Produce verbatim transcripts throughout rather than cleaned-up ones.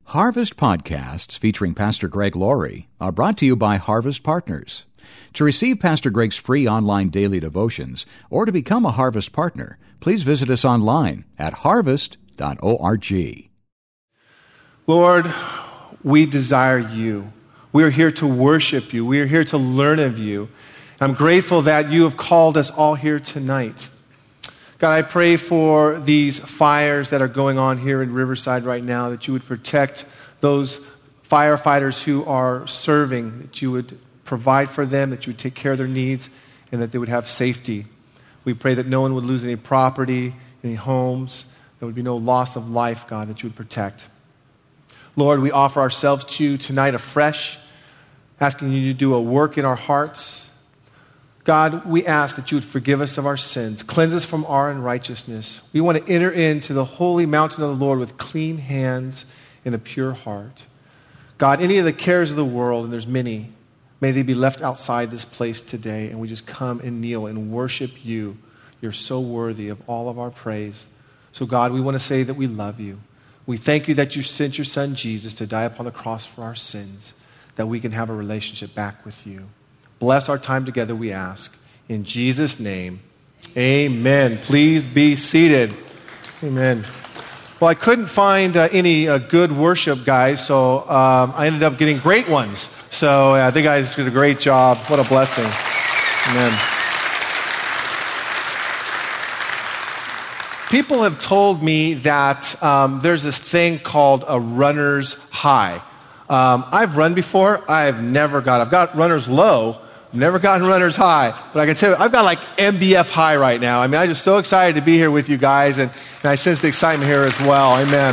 Harvest podcasts featuring Pastor Greg Laurie are brought to you by Harvest Partners. To receive Pastor Greg's free online daily devotions or to become a Harvest partner, please visit us online at harvest dot org. Lord, we desire you. We are here to worship you. We are here to learn of you. I'm grateful that you have called us all here tonight. God, I pray for these fires that are going on here in Riverside right now, that you would protect those firefighters who are serving, that you would provide for them, that you would take care of their needs, and that they would have safety. We pray that no one would lose any property, any homes. There would be no loss of life, God, that you would protect. Lord, we offer ourselves to you tonight afresh, asking you to do a work in our hearts. God, we ask that you would forgive us of our sins, cleanse us from our unrighteousness. We want to enter into the holy mountain of the Lord with clean hands and a pure heart. God, any of the cares of the world, and there's many, may they be left outside this place today, and we just come and kneel and worship you. You're so worthy of all of our praise. So God, we want to say that we love you. We thank you that you sent your son Jesus to die upon the cross for our sins, that we can have a relationship back with you. Bless our time together, we ask. In Jesus' name, amen. Please be seated. Amen. Well, I couldn't find uh, any uh, good worship guys, so um, I ended up getting great ones. So uh, I think I did a great job. What a blessing. Amen. People have told me that um, there's this thing called a runner's high. Um, I've run before. I've never got, I've got runner's low. Never gotten runner's high, but I can tell you, I've got like M B F high right now. I mean, I'm just so excited to be here with you guys, and, and I sense the excitement here as well. Amen.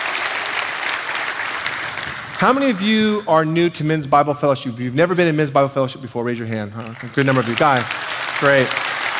How many of you are new to Men's Bible Fellowship? If you've never been in Men's Bible Fellowship before, raise your hand. Huh? A good number of you guys. Great.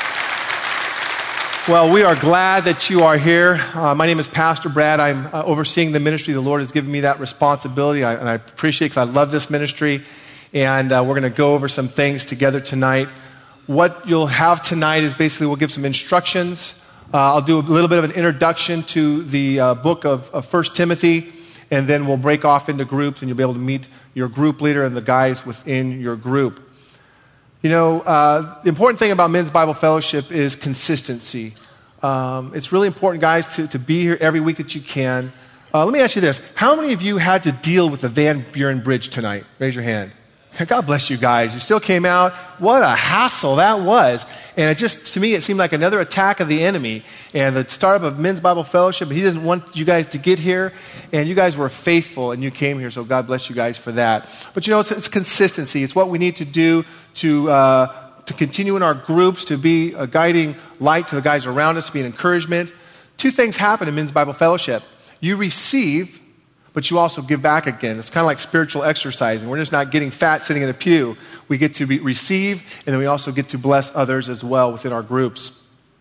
Well, we are glad that you are here. Uh, my name is Pastor Brad. I'm uh, overseeing the ministry. The Lord has given me that responsibility, I, and I appreciate it because I love this ministry. And uh, we're going to go over some things together tonight. What you'll have tonight is basically we'll give some instructions. Uh, I'll do a little bit of an introduction to the uh, book of, of First Timothy, and then we'll break off into groups, and you'll be able to meet your group leader and the guys within your group. You know, uh, the important thing about Men's Bible Fellowship is consistency. Um, it's really important, guys, to, to be here every week that you can. Uh, let me ask you this. How many of you had to deal with the Van Buren Bridge tonight? Raise your hand. God bless you guys. You still came out. What a hassle that was. And it just, to me, it seemed like another attack of the enemy. And the startup of Men's Bible Fellowship, he didn't want you guys to get here. And you guys were faithful and you came here. So God bless you guys for that. But you know, it's, it's consistency. It's what we need to do to, uh, to continue in our groups, to be a guiding light to the guys around us, to be an encouragement. Two things happen in Men's Bible Fellowship. You receive, but you also give back again. It's kind of like spiritual exercising. We're just not getting fat sitting in a pew. We get to be, receive, and then we also get to bless others as well within our groups.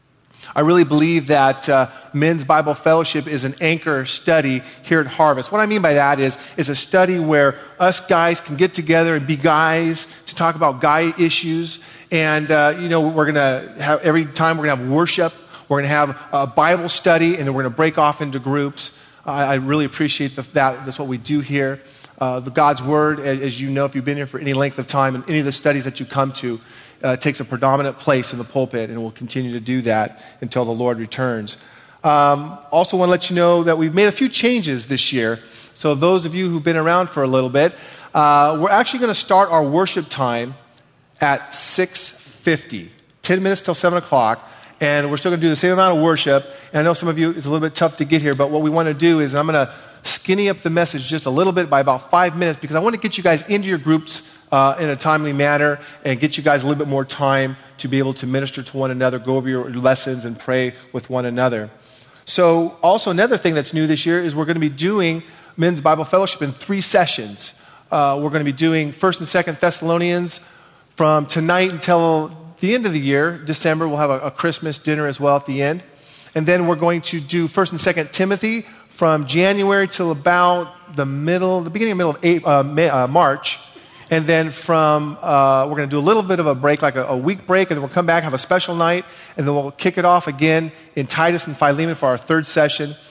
I really believe that uh, Men's Bible Fellowship is an anchor study here at Harvest. What I mean by that is, is a study where us guys can get together and be guys to talk about guy issues. And, uh, you know, we're going to have, every time we're going to have worship, we're going to have a Bible study, and then we're going to break off into groups. I really appreciate the, that. That's what we do here. Uh, the God's Word, as, as you know, if you've been here for any length of time, and any of the studies that you come to, uh, takes a predominant place in the pulpit, and will continue to do that until the Lord returns. Um, also want to let you know that we've made a few changes this year. So those of you who've been around for a little bit, uh, we're actually going to start our worship time at six fifty, ten minutes till seven o'clock. And we're still going to do the same amount of worship. And I know some of you, it's a little bit tough to get here, but what we want to do is I'm going to skinny up the message just a little bit by about five minutes because I want to get you guys into your groups uh, in a timely manner and get you guys a little bit more time to be able to minister to one another, go over your lessons, and pray with one another. So also another thing that's new this year is we're going to be doing Men's Bible Fellowship in three sessions. Uh, we're going to be doing First and Second Thessalonians from tonight until the end of the year. December, we'll have a, a Christmas dinner as well at the end. And then we're going to do First and Second Timothy from January till about the middle, the beginning of middle of April, uh, May, uh, March. And then from, uh, we're going to do a little bit of a break, like a, a week break, and then we'll come back, have a special night, and then we'll kick it off again in Titus and Philemon for our third session.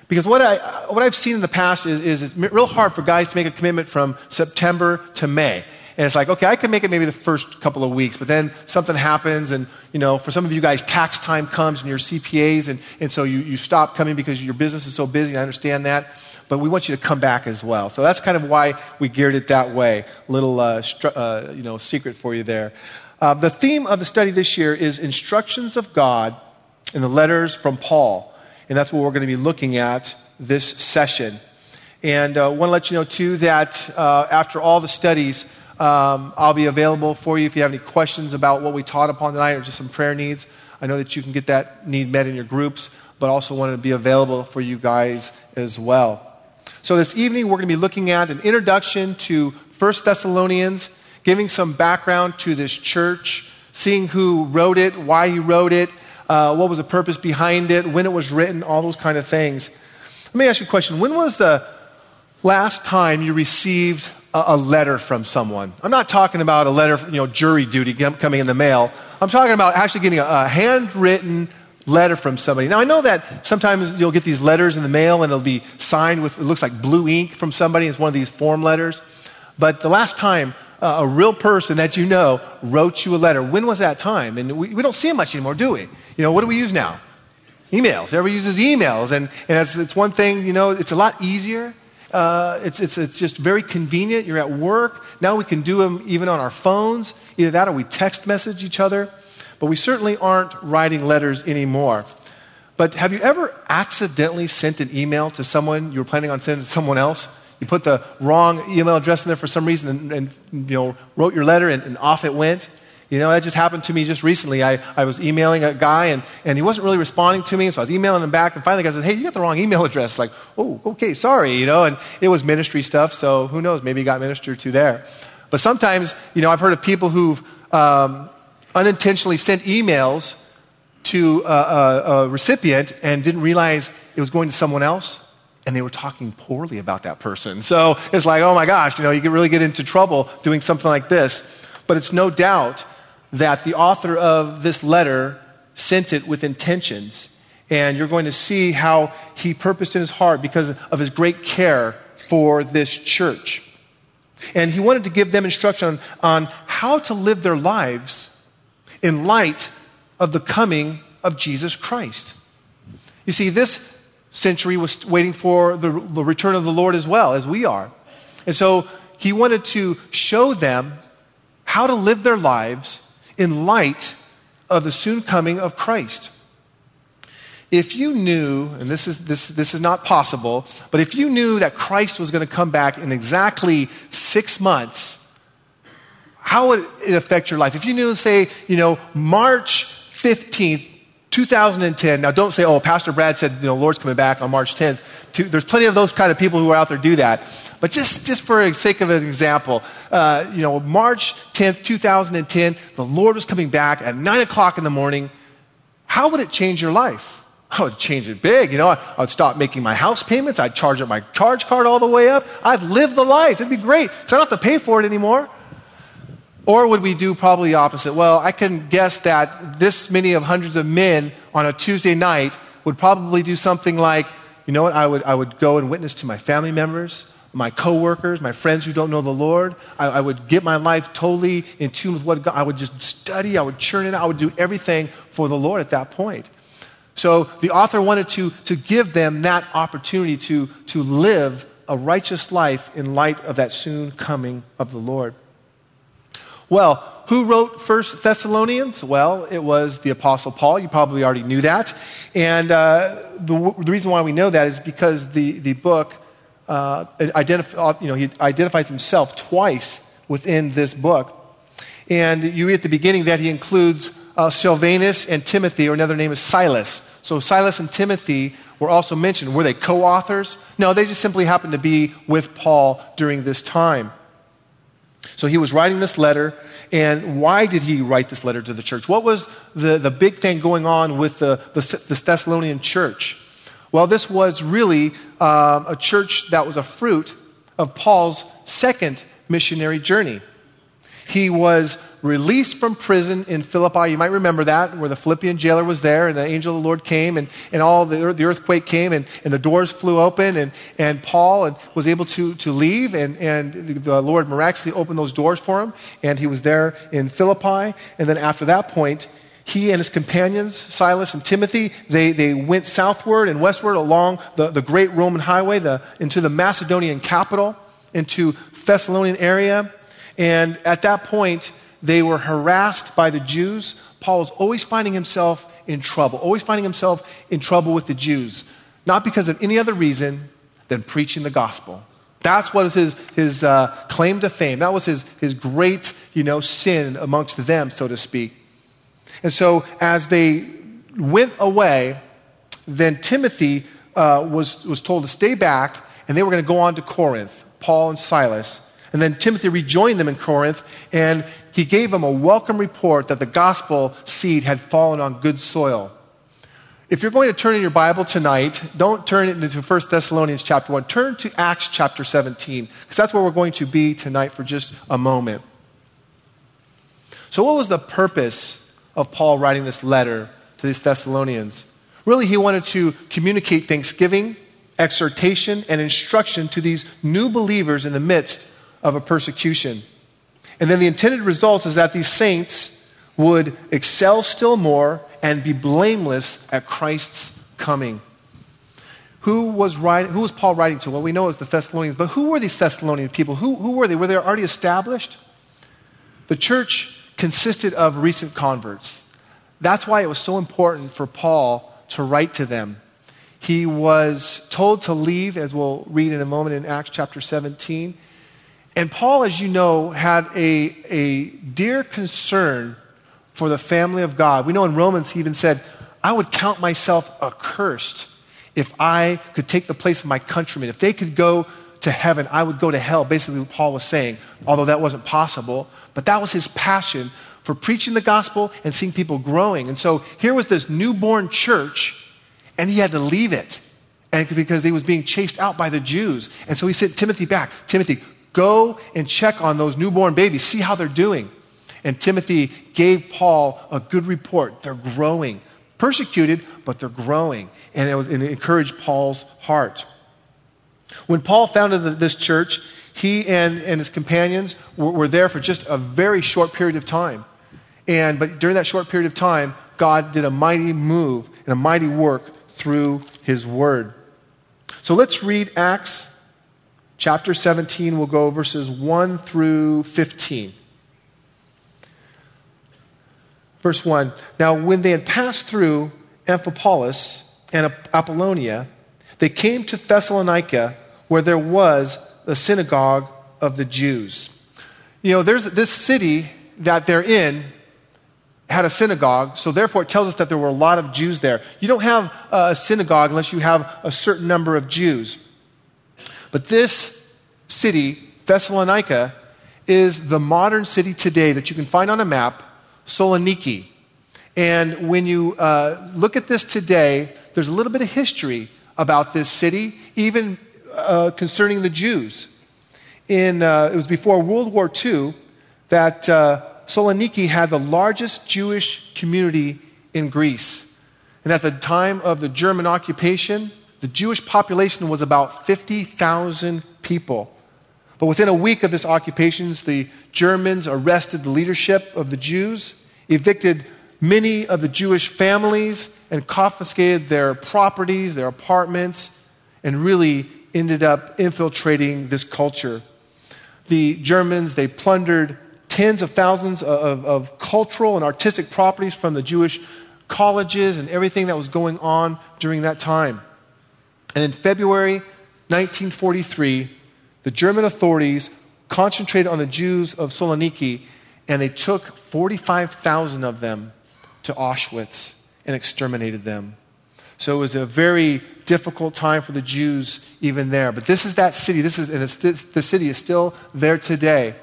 Because what, I, what I've seen in the past is, is it's real hard for guys to make a commitment from September to May. And it's like, okay, I can make it maybe the first couple of weeks, but then something happens, and, you know, for some of you guys, tax time comes and you're C P As, and, and so you, you stop coming because your business is so busy. I understand that. But we want you to come back as well. So that's kind of why we geared it that way. Little, uh, stru- uh, you know, secret for you there. Uh, the theme of the study this year is instructions of God in the letters from Paul. And that's what we're going to be looking at this session. And I uh, want to let you know, too, that uh, after all the studies, um, I'll be available for you if you have any questions about what we taught upon tonight or just some prayer needs. I know that you can get that need met in your groups, but also want to be available for you guys as well. So this evening, we're going to be looking at an introduction to First Thessalonians, giving some background to this church, seeing who wrote it, why he wrote it, Uh, what was the purpose behind it, when it was written, all those kind of things. Let me ask you a question. When was the last time you received a, a letter from someone? I'm not talking about a letter, you know, jury duty coming in the mail. I'm talking about actually getting a, a handwritten letter from somebody. Now, I know that sometimes you'll get these letters in the mail and it'll be signed with, it looks like blue ink from somebody. It's one of these form letters. But the last time Uh, a real person that you know wrote you a letter. When was that time? And we, we don't see it much anymore, do we? You know, what do we use now? Emails. Everybody uses emails. And, and it's, it's one thing, you know, it's a lot easier. Uh, it's, it's, it's just very convenient. You're at work. Now we can do them even on our phones. Either that or we text message each other. But we certainly aren't writing letters anymore. But have you ever accidentally sent an email to someone you were planning on sending to someone else? You put the wrong email address in there for some reason and, and you know, wrote your letter and, and off it went. You know, that just happened to me just recently. I, I was emailing a guy and, and he wasn't really responding to me, so I was emailing him back, and finally the guy said, hey, you got the wrong email address. Like, oh, okay, sorry, you know, and it was ministry stuff, so who knows, maybe he got ministered to there. But sometimes, you know, I've heard of people who've um, unintentionally sent emails to a, a, a recipient and didn't realize it was going to someone else. And they were talking poorly about that person. So it's like, oh my gosh, you know, you can really get into trouble doing something like this. But it's no doubt that the author of this letter sent it with intentions. And you're going to see how he purposed in his heart because of his great care for this church. And he wanted to give them instruction on, on how to live their lives in light of the coming of Jesus Christ. You see, this century was waiting for the, the return of the Lord as well, as we are. And so he wanted to show them how to live their lives in light of the soon coming of Christ. If you knew, and this is, this, this is not possible, but if you knew that Christ was going to come back in exactly six months, how would it affect your life? If you knew, say, you know, March fifteenth, two thousand ten. Now, don't say, oh, Pastor Brad said, you know, the Lord's coming back on March tenth. There's plenty of those kind of people who are out there do that. But just, just for the sake of an example, uh, you know, March tenth, two thousand ten, the Lord was coming back at nine o'clock in the morning. How would it change your life? I would change it big. You know, I, I would stop making my house payments. I'd charge up my charge card all the way up. I'd live the life. It'd be great. So I don't have to pay for it anymore. Or would we do probably the opposite? Well, I can guess that this many of hundreds of men on a Tuesday night would probably do something like, you know what, I would, I would go and witness to my family members, my coworkers, my friends who don't know the Lord. I, I would get my life totally in tune with what God, I would just study, I would churn it out, I would do everything for the Lord at that point. So the author wanted to, to give them that opportunity to, to live a righteous life in light of that soon coming of the Lord. Well, who wrote First Thessalonians? Well, it was the Apostle Paul. You probably already knew that. And uh, the, the reason why we know that is because the, the book, uh, identif- you know, he identifies himself twice within this book. And you read at the beginning that he includes uh, Silvanus and Timothy, or another name is Silas. So Silas and Timothy were also mentioned. Were they co-authors? No, they just simply happened to be with Paul during this time. So he was writing this letter, and why did he write this letter to the church? What was the, the big thing going on with the, the, the Thessalonian church? Well, this was really um, a church that was a fruit of Paul's second missionary journey. He was released from prison in Philippi. You might remember that, where the Philippian jailer was there, and the angel of the Lord came, and, and all the, the earthquake came, and, and the doors flew open, and, and Paul and was able to, to leave, and, and the Lord miraculously opened those doors for him, and he was there in Philippi. And then after that point, he and his companions, Silas and Timothy, they, they went southward and westward along the, the great Roman highway the, into the Macedonian capital, into Thessalonian area. And at that point, they were harassed by the Jews. Paul was always finding himself in trouble, always finding himself in trouble with the Jews, not because of any other reason than preaching the gospel. That's what was his, his uh, claim to fame. That was his, his great, you know, sin amongst them, so to speak. And so as they went away, then Timothy uh, was, was told to stay back, and they were going to go on to Corinth, Paul and Silas. And then Timothy rejoined them in Corinth, and he gave them a welcome report that the gospel seed had fallen on good soil. If you're going to turn in your Bible tonight, don't turn it into First Thessalonians chapter one. Turn to Acts chapter seventeen, because that's where we're going to be tonight for just a moment. So what was the purpose of Paul writing this letter to these Thessalonians? Really, he wanted to communicate thanksgiving, exhortation, and instruction to these new believers in the midst of a persecution. And then the intended result is that these saints would excel still more and be blameless at Christ's coming. Who was writing, who was Paul writing to? Well, we know it was the Thessalonians, but who were these Thessalonian people? Who, who were they? Were they already established? The church consisted of recent converts. That's why it was so important for Paul to write to them. He was told to leave, as we'll read in a moment in Acts chapter seventeen. And Paul, as you know, had a, a dear concern for the family of God. We know in Romans he even said, I would count myself accursed if I could take the place of my countrymen. If they could go to heaven, I would go to hell. Basically what Paul was saying, although that wasn't possible. But that was his passion for preaching the gospel and seeing people growing. And so here was this newborn church, and he had to leave it and because he was being chased out by the Jews. And so he sent Timothy back. Timothy, go and check on those newborn babies, see how they're doing. And Timothy gave Paul a good report. They're growing. Persecuted, but they're growing. And it, was, it encouraged Paul's heart. When Paul founded this church, he and, and his companions were, were there for just a very short period of time. And but during that short period of time, God did a mighty move and a mighty work through his word. So let's read Acts chapter seventeen. We'll go verses one through fifteen. Verse one, now when they had passed through Amphipolis and Apollonia, they came to Thessalonica, where there was the synagogue of the Jews. You know, there's this city that they're in had a synagogue, so therefore it tells us that there were a lot of Jews there. You don't have a synagogue unless you have a certain number of Jews. But this city, Thessalonica, is the modern city today that you can find on a map, Saloniki. And when you uh, look at this today, there's a little bit of history about this city, even uh, concerning the Jews. In uh, it was before World War Two that uh, Saloniki had the largest Jewish community in Greece. And at the time of the German occupation, the Jewish population was about fifty thousand people. But within a week of this occupation, the Germans arrested the leadership of the Jews, evicted many of the Jewish families, and confiscated their properties, their apartments, and really ended up infiltrating this culture. The Germans, they plundered tens of thousands of, of cultural and artistic properties from the Jewish colleges and everything that was going on during that time. And in February nineteen forty-three, the German authorities concentrated on the Jews of Saloniki, and they took forty-five thousand of them to Auschwitz and exterminated them. So it was a very difficult time for the Jews even there. But this is that city. This is, and it's, the city is still there today.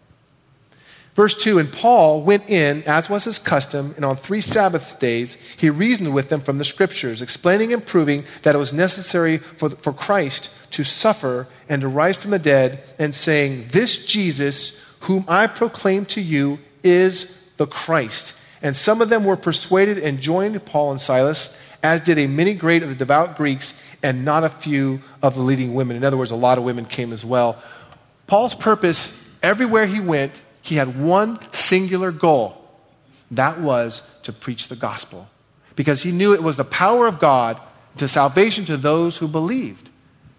Verse two, and Paul went in, as was his custom, and on three Sabbath days he reasoned with them from the Scriptures, explaining and proving that it was necessary for, for Christ to suffer and to rise from the dead, and saying, this Jesus, whom I proclaim to you, is the Christ. And some of them were persuaded and joined Paul and Silas, as did a many great of the devout Greeks and not a few of the leading women. In other words, a lot of women came as well. Paul's purpose, everywhere he went, he had one singular goal. That was to preach the gospel. Because he knew it was the power of God to salvation to those who believed.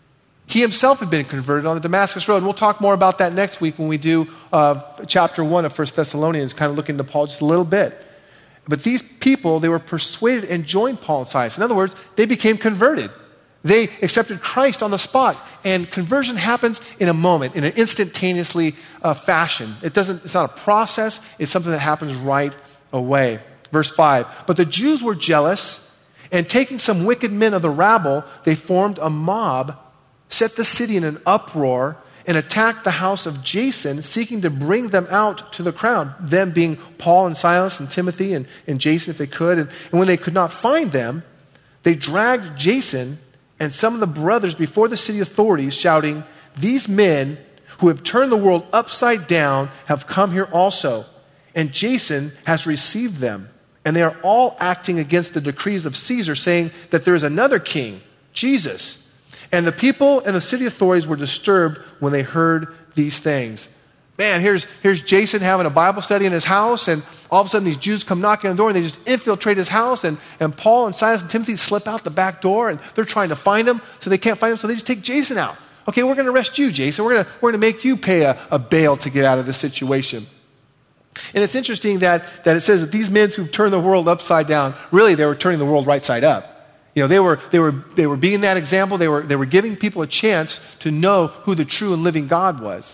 He himself had been converted on the Damascus Road. And we'll talk more about that next week when we do uh, chapter one of First Thessalonians, kind of looking to Paul just a little bit. But these people, they were persuaded and joined Paul and Silas. In other words, they became converted. They accepted Christ on the spot. And conversion happens in a moment, in an instantaneously uh, fashion. It doesn't, it's not a process. It's something that happens right away. Verse five, but the Jews were jealous, and taking some wicked men of the rabble, they formed a mob, set the city in an uproar, and attacked the house of Jason, seeking to bring them out to the crowd, them being Paul and Silas and Timothy and, and Jason if they could. And, and when they could not find them, they dragged Jason and some of the brothers before the city authorities, shouting, "These men who have turned the world upside down have come here also, and Jason has received them. And they are all acting against the decrees of Caesar, saying that there is another king, Jesus." And the people and the city authorities were disturbed when they heard these things. Man, here's, here's Jason having a Bible study in his house, and all of a sudden these Jews come knocking on the door, and they just infiltrate his house, and, and Paul and Silas and Timothy slip out the back door, and they're trying to find him, so they can't find him, so they just take Jason out. Okay, we're going to arrest you, Jason. We're going to we're going to make you pay a, a bail to get out of this situation. And it's interesting that, that it says that these men who've turned the world upside down, really they were turning the world right side up. You know, they were they were they were being that example. They were they were giving people a chance to know who the true and living God was.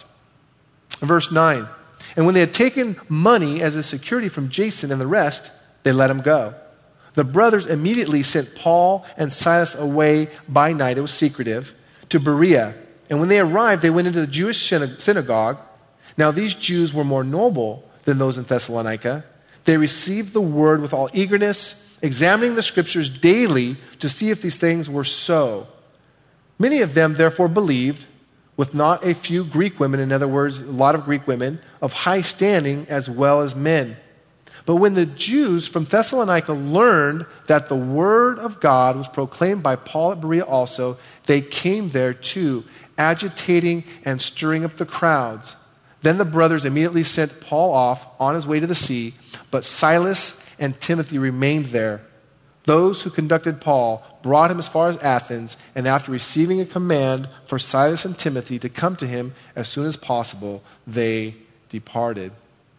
In verse nine, and when they had taken money as a security from Jason and the rest, they let him go. The brothers immediately sent Paul and Silas away by night. It was secretive, to Berea. And when they arrived, they went into the Jewish synagogue. Now these Jews were more noble than those in Thessalonica. They received the word with all eagerness, examining the scriptures daily to see if these things were so. Many of them therefore believed, with not a few Greek women, in other words, a lot of Greek women, of high standing as well as men. But when the Jews from Thessalonica learned that the word of God was proclaimed by Paul at Berea also, they came there too, agitating and stirring up the crowds. Then the brothers immediately sent Paul off on his way to the sea, but Silas and Timothy remained there. Those who conducted Paul brought him as far as Athens, and after receiving a command for Silas and Timothy to come to him as soon as possible, they departed.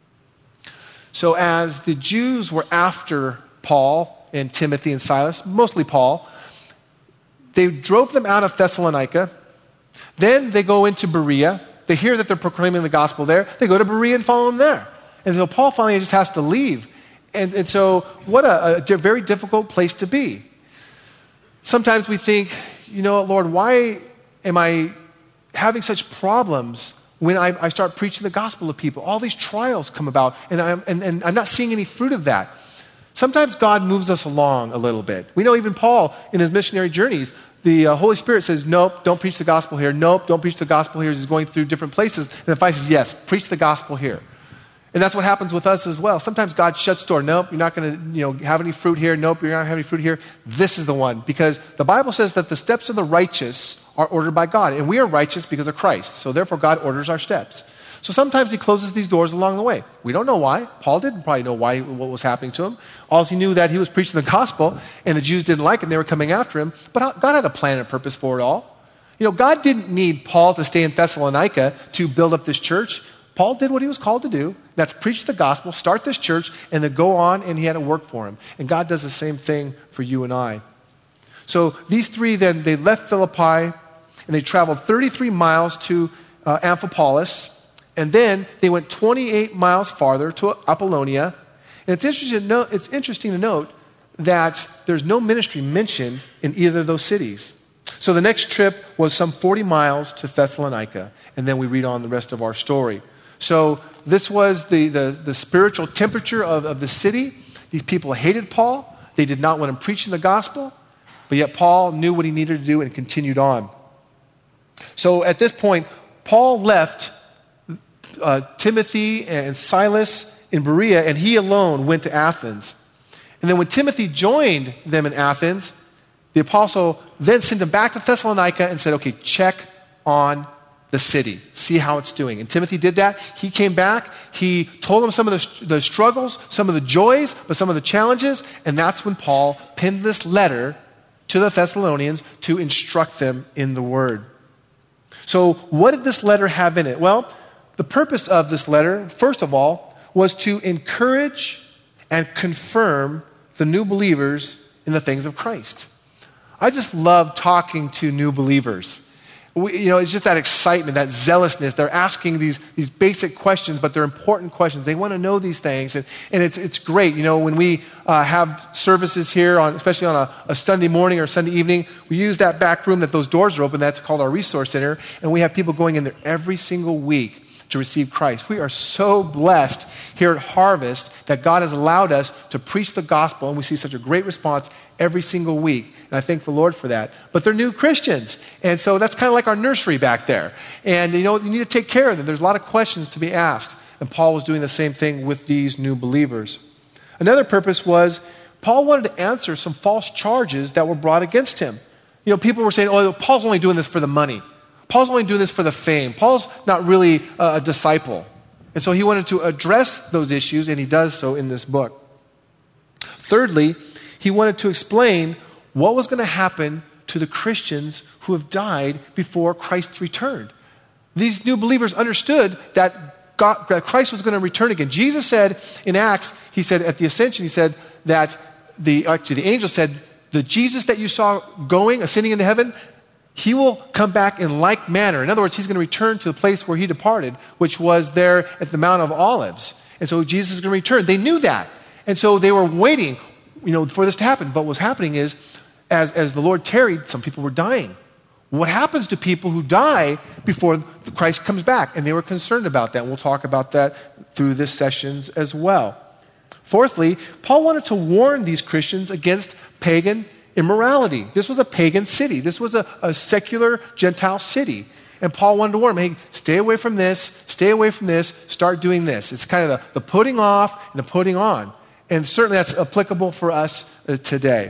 So as the Jews were after Paul and Timothy and Silas, mostly Paul, they drove them out of Thessalonica. Then they go into Berea. They hear that they're proclaiming the gospel there. They go to Berea and follow them there. And so Paul finally just has to leave. And, and so what a, a very difficult place to be. Sometimes we think, you know, Lord, why am I having such problems when I, I start preaching the gospel to people? All these trials come about, and I'm, and, and I'm not seeing any fruit of that. Sometimes God moves us along a little bit. We know even Paul, in his missionary journeys, the uh, Holy Spirit says, nope, don't preach the gospel here. Nope, don't preach the gospel here. He's going through different places. And the Father says, yes, preach the gospel here. And that's what happens with us as well. Sometimes God shuts the door. Nope, you're not going to you know, have any fruit here. Nope, you're not going to have any fruit here. This is the one. Because the Bible says that the steps of the righteous are ordered by God. And we are righteous because of Christ. So therefore, God orders our steps. So sometimes he closes these doors along the way. We don't know why. Paul didn't probably know why, what was happening to him. All he knew that he was preaching the gospel, and the Jews didn't like it, and they were coming after him. But God had a plan and purpose for it all. You know, God didn't need Paul to stay in Thessalonica to build up this church. Paul did what he was called to do. That's preach the gospel, start this church, and then go on, and he had to work for him. And God does the same thing for you and I. So these three then, they left Philippi, and they traveled thirty-three miles to uh, Amphipolis, and then they went twenty-eight miles farther to Apollonia. And it's interesting to note, it's interesting to note that there's no ministry mentioned in either of those cities. So the next trip was some forty miles to Thessalonica, and then we read on the rest of our story. So this was the, the, the spiritual temperature of, of the city. These people hated Paul. They did not want him preaching the gospel, but yet Paul knew what he needed to do and continued on. So at this point, Paul left uh, Timothy and Silas in Berea, and he alone went to Athens. And then when Timothy joined them in Athens, the apostle then sent him back to Thessalonica and said, okay, check on the city, see how it's doing. And Timothy did that. He came back. He told them some of the, the struggles, some of the joys, but some of the challenges. And that's when Paul penned this letter to the Thessalonians to instruct them in the word. So what did this letter have in it? Well, the purpose of this letter, first of all, was to encourage and confirm the new believers in the things of Christ. I just love talking to new believers. We, you know, it's just that excitement, that zealousness. They're asking these, these basic questions, but they're important questions. They want to know these things, and, and it's, it's great. You know, when we uh, have services here, on, especially on a, a Sunday morning or Sunday evening, we use that back room that those doors are open. That's called our resource center, and we have people going in there every single week to receive Christ. We are so blessed here at Harvest that God has allowed us to preach the gospel, and we see such a great response every single week. And I thank the Lord for that. But they're new Christians. And so that's kind of like our nursery back there. And you know, you need to take care of them. There's a lot of questions to be asked. And Paul was doing the same thing with these new believers. Another purpose was Paul wanted to answer some false charges that were brought against him. You know, people were saying, oh, Paul's only doing this for the money. Paul's only doing this for the fame. Paul's not really a disciple. And so he wanted to address those issues, and he does so in this book. Thirdly, he wanted to explain what was going to happen to the Christians who have died before Christ returned. These new believers understood that, God, that Christ was going to return again. Jesus said in Acts, he said at the ascension, he said that the, actually the angel said, the Jesus that you saw going, ascending into heaven, he will come back in like manner. In other words, he's going to return to the place where he departed, which was there at the Mount of Olives. And so Jesus is going to return. They knew that. And so they were waiting, you know, for this to happen. But what's happening is, as, as the Lord tarried, some people were dying. What happens to people who die before Christ comes back? And they were concerned about that. And we'll talk about that through this session as well. Fourthly, Paul wanted to warn these Christians against pagan immorality. This was a pagan city. This was a, a secular Gentile city. And Paul wanted to warn them, hey, stay away from this, stay away from this, start doing this. It's kind of the, the putting off and the putting on. And certainly that's applicable for us uh, today.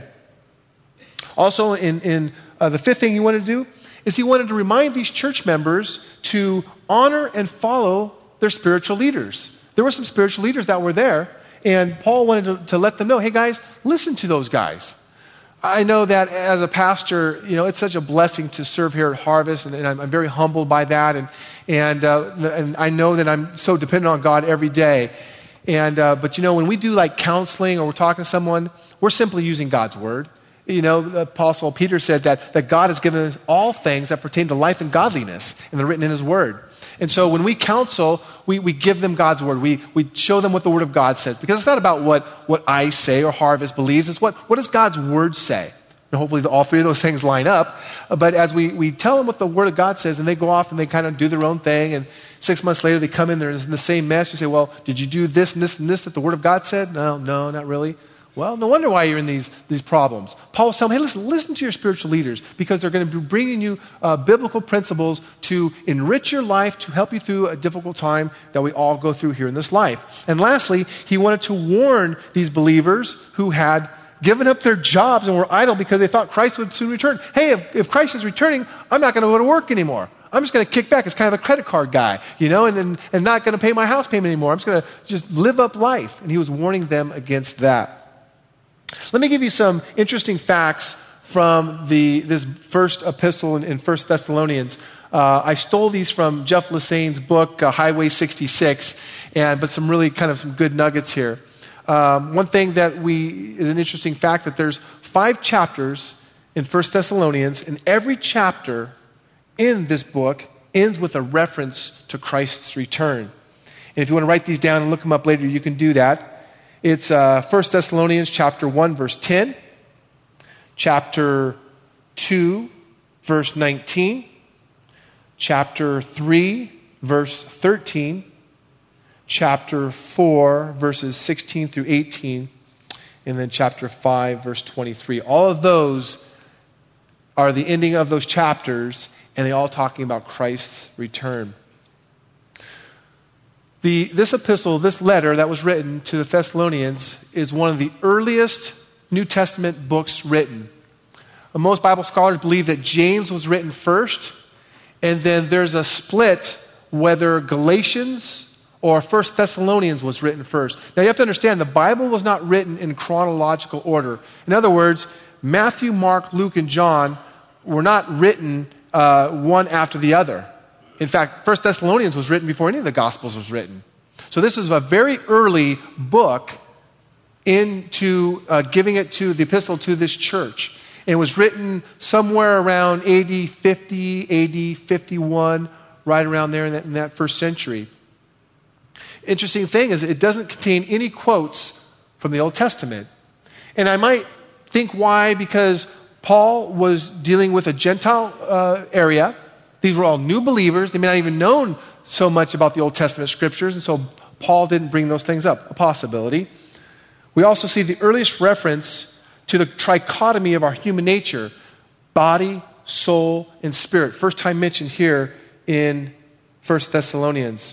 Also, in, in uh, the fifth thing he wanted to do is he wanted to remind these church members to honor and follow their spiritual leaders. There were some spiritual leaders that were there, and Paul wanted to, to let them know, hey guys, listen to those guys. I know that as a pastor, you know, it's such a blessing to serve here at Harvest, and, and I'm, I'm very humbled by that, and and uh, and I know that I'm so dependent on God every day. And uh, but you know, when we do like counseling or we're talking to someone, we're simply using God's word. You know, the Apostle Peter said that that God has given us all things that pertain to life and godliness, and they're written in His Word. And so when we counsel, we, we give them God's word. We we show them what the Word of God says. Because it's not about what, what I say or Harvest believes. It's what, what does God's Word say? And hopefully the, all three of those things line up. But as we, we tell them what the Word of God says, and they go off and they kind of do their own thing, and six months later they come in, they're in the same mess. You say, well, did you do this and this and this that the Word of God said? No, no, not really. Well, no wonder why you're in these, these problems. Paul was telling them, hey, listen, listen to your spiritual leaders because they're going to be bringing you uh, biblical principles to enrich your life, to help you through a difficult time that we all go through here in this life. And lastly, he wanted to warn these believers who had given up their jobs and were idle because they thought Christ would soon return. Hey, if, if Christ is returning, I'm not going to go to work anymore. I'm just going to kick back as kind of a credit card guy, you know, and, and, and not going to pay my house payment anymore. I'm just going to just live up life. And he was warning them against that. Let me give you some interesting facts from the, this first epistle in, in First Thessalonians. Uh, I stole these from Jeff Lassane's book, uh, Highway sixty-six, and but some really kind of some good nuggets here. Um, one thing that we is an interesting fact that there's five chapters in First Thessalonians, and every chapter in this book ends with a reference to Christ's return. And if you want to write these down and look them up later, you can do that. It's uh, First Thessalonians chapter one, verse ten, chapter two, verse nineteen, chapter three, verse thirteen, chapter four, verses sixteen through eighteen, and then chapter five, verse twenty-three. All of those are the ending of those chapters, and they're all talking about Christ's return. The, this epistle, this letter that was written to the Thessalonians is one of the earliest New Testament books written. Most Bible scholars believe that James was written first, and then there's a split whether Galatians or First Thessalonians was written first. Now you have to understand, the Bible was not written in chronological order. In other words, Matthew, Mark, Luke, and John were not written uh, one after the other. In fact, First Thessalonians was written before any of the Gospels was written. So this is a very early book into uh, giving it to the epistle to this church. And it was written somewhere around A D fifty, A D fifty-one, right around there in that, in that first century. Interesting thing is it doesn't contain any quotes from the Old Testament. And I might think why, because Paul was dealing with a Gentile uh, area. These were all new believers. They may not even known so much about the Old Testament scriptures, and so Paul didn't bring those things up, a possibility. We also see the earliest reference to the trichotomy of our human nature, body, soul, and spirit. First time mentioned here in First Thessalonians.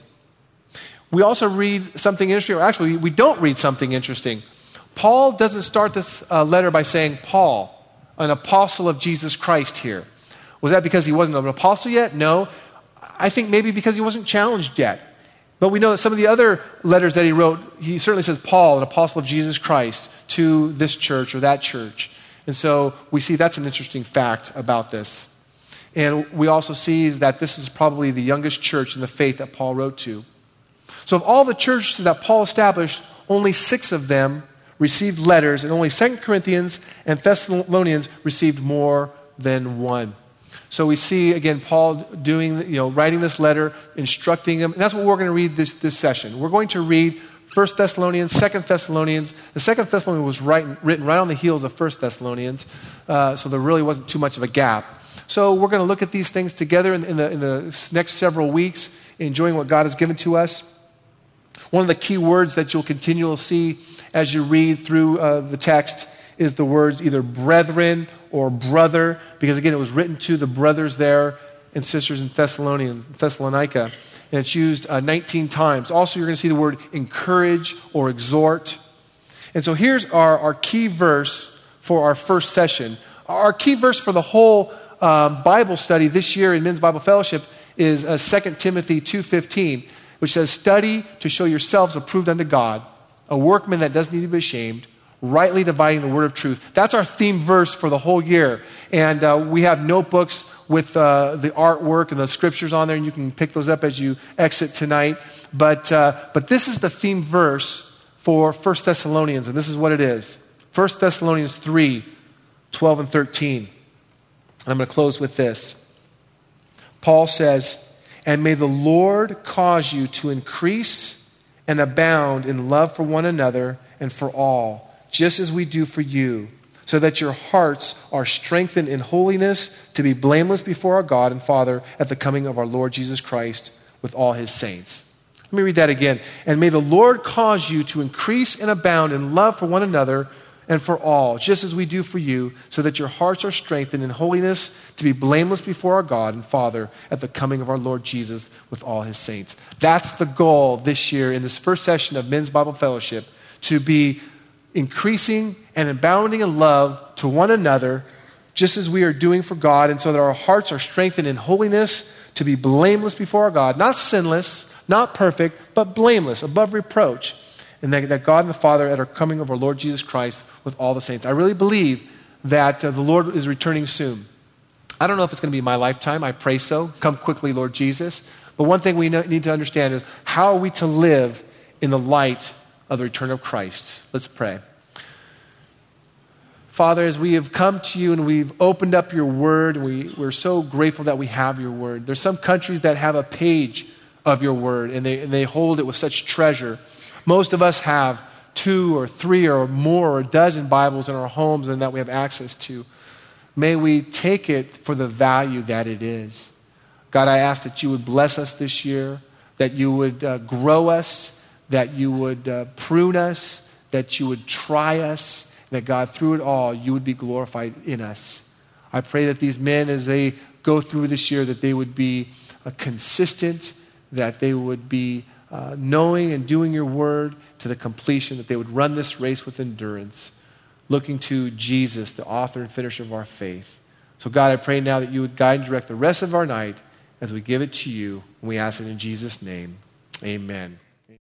We also read something interesting, or actually we don't read something interesting. Paul doesn't start this uh, letter by saying, Paul, an apostle of Jesus Christ here. Was that because he wasn't an apostle yet? No. I think maybe because he wasn't challenged yet. But we know that some of the other letters that he wrote, he certainly says, Paul, an apostle of Jesus Christ, to this church or that church. And so we see that's an interesting fact about this. And we also see that this is probably the youngest church in the faith that Paul wrote to. So of all the churches that Paul established, only six of them received letters, and only Second Corinthians and Thessalonians received more than one. So we see, again, Paul doing, you know, writing this letter, instructing them. And that's what we're going to read this, this session. We're going to read First Thessalonians, Second Thessalonians. The Second Thessalonians was written, written right on the heels of First Thessalonians, uh, so there really wasn't too much of a gap. So we're going to look at these things together in, in, the, in the next several weeks, enjoying what God has given to us. One of the key words that you'll continually see as you read through uh, the text is the words either brethren or brother, because again, it was written to the brothers there and sisters in Thessalonica, and it's used uh, nineteen times. Also, you're going to see the word encourage or exhort. And so here's our, our key verse for our first session. Our key verse for the whole um, Bible study this year in Men's Bible Fellowship is uh, Second Timothy two fifteen, which says, study to show yourselves approved unto God, a workman that doesn't need to be ashamed, rightly dividing the word of truth. That's our theme verse for the whole year. And uh, we have notebooks with uh, the artwork and the scriptures on there, and you can pick those up as you exit tonight. But, uh, but this is the theme verse for First Thessalonians, and this is what it is. First Thessalonians three, twelve and thirteen. And I'm going to close with this. Paul says, and may the Lord cause you to increase and abound in love for one another and for all, just as we do for you, so that your hearts are strengthened in holiness to be blameless before our God and Father at the coming of our Lord Jesus Christ with all his saints. Let me read that again. And may the Lord cause you to increase and abound in love for one another and for all, just as we do for you, so that your hearts are strengthened in holiness to be blameless before our God and Father at the coming of our Lord Jesus with all his saints. That's the goal this year in this first session of Men's Bible Fellowship, to be increasing and abounding in love to one another, just as we are doing for God, and so that our hearts are strengthened in holiness to be blameless before our God, not sinless, not perfect, but blameless, above reproach, and that, that God and the Father at our coming of our Lord Jesus Christ with all the saints. I really believe that uh, the Lord is returning soon. I don't know if it's going to be my lifetime. I pray so. Come quickly, Lord Jesus. But one thing we know, need to understand is, how are we to live in the light of the return of Christ? Let's pray. Father, as we have come to you and we've opened up your word, and we, we're so grateful that we have your word. There's some countries that have a page of your word, and they, and they hold it with such treasure. Most of us have two or three or more or a dozen Bibles in our homes and that we have access to. May we take it for the value that it is. God, I ask that you would bless us this year, that you would uh, grow us, that you would uh, prune us, that you would try us, that God, through it all, you would be glorified in us. I pray that these men, as they go through this year, that they would be uh, consistent, that they would be uh, knowing and doing your word to the completion, that they would run this race with endurance, looking to Jesus, the author and finisher of our faith. So God, I pray now that you would guide and direct the rest of our night as we give it to you, and we ask it in Jesus' name. Amen.